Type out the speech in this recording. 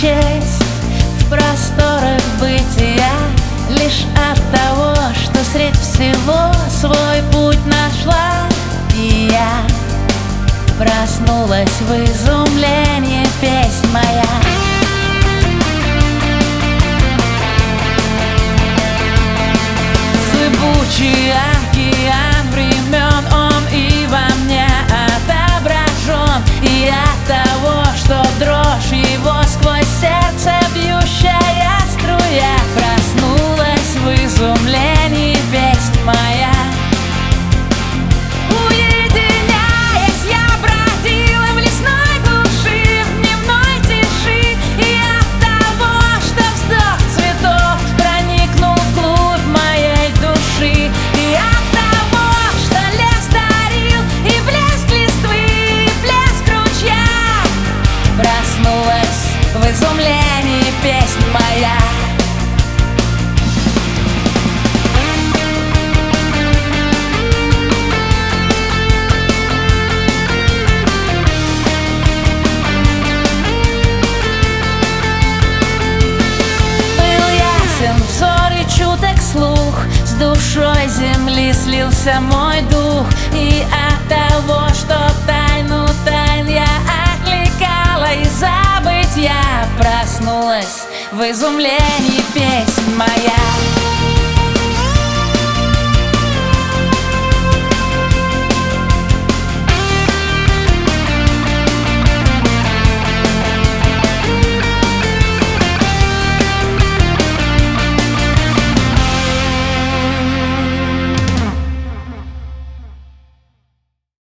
честь в просторах бытия, лишь от того, что средь всего свой путь нашла. И я проснулась в изумлении, песнь моя. Зыбучий океан времен, он и во мне отображен. И от того, что дрожь его сквозь сердце бьющая струя, проснулась в изумлении, песнь моя. Уединяясь, я бродила в лесной глуши, в дневной тиши. И от того, что вздох цветов проникнул вглубь моей души, и от того, что лес дарил и блеск листвы, и блеск ручья, проснулась в изумлении, песнь моя. Взор и чуток слух, с душой земли слился мой дух. И от того, что тайну тайн я окликала из забытья, проснулась в изумлении, песнь моя.